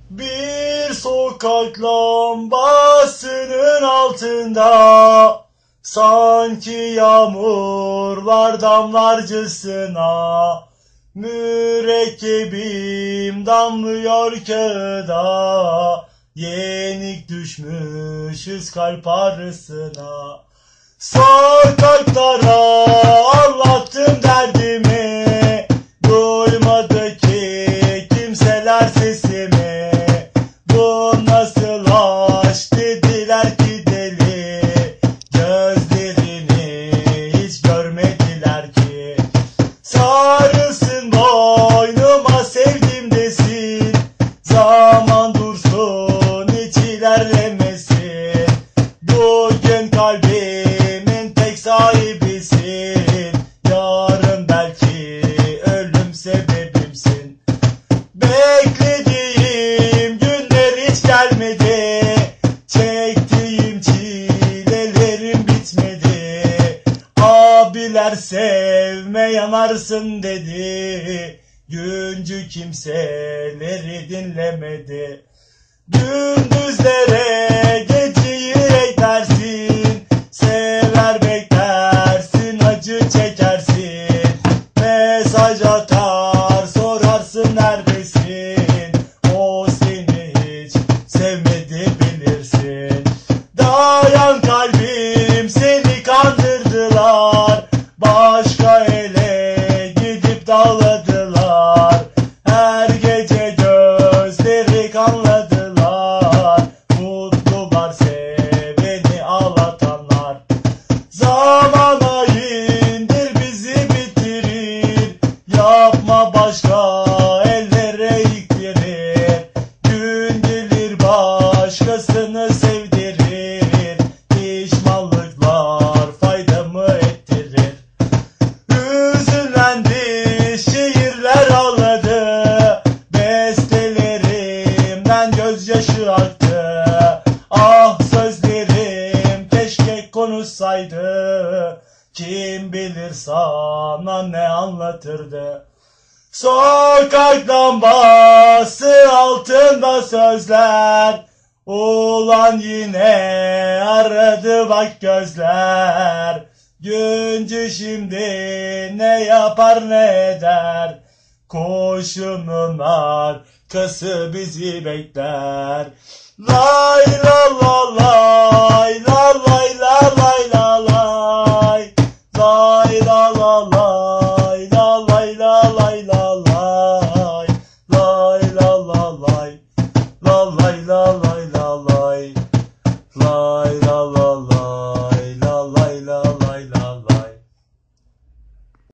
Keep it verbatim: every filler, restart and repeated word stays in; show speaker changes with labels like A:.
A: Bir sokak lambasının altında sanki yağmurlar damlarcasına mürekkebim damlıyor kağıda, yenik düşmüşüz kalp arasına. Sokaklara anlattım derdimi, duymadı ki kimseler sesimi. Bu nasıl aşk dediler ki deli, gözlerini hiç görmediler ki. Sarılsın boynuma sevdim desin, zaman dursun hiç ilerlemesin. Bugün kalbimin tek sahibisin, yarın belki ölüm sebebimsin. Beklediğim günler hiç gelmedi, çektiğim çilelerim bitmedi. Abiler sevme yanarsın dedi, güncü kimseleri dinlemedi. Gündüzlere geceyi eklersin, sever beklersin, acı çekersin. Mesaj atar sorarsın neredesin, o seni hiç sevmedi bilirsin. Dayan kalbim, seni kandırdılar, başka ele gidip dağladılar. Her gece gözleri kanladılar, mutlular seveni ağlatanlar. Zamana indir bizi bitirir, yapma başka ellere yıktırır. Gün gelir başkasını sevdirir, pişmanlıklar faydamı ettirir. Hüzünlendi şiirler ağladı, bestelerimden gözyaşı aktı. Ah sözlerim keşke konuşsaydı, kim bilir sana ne anlatırdı. Sokak lambası altında sözler, ulan yine aradı bak gözler. Güncü şimdi ne yapar ne eder, koşunun arkası bizi bekler. Lay la la lay, la lay la lay la lay, lay la la lay, la lay la lay la lay, lay la la lay, la lay la lay la lay, lay la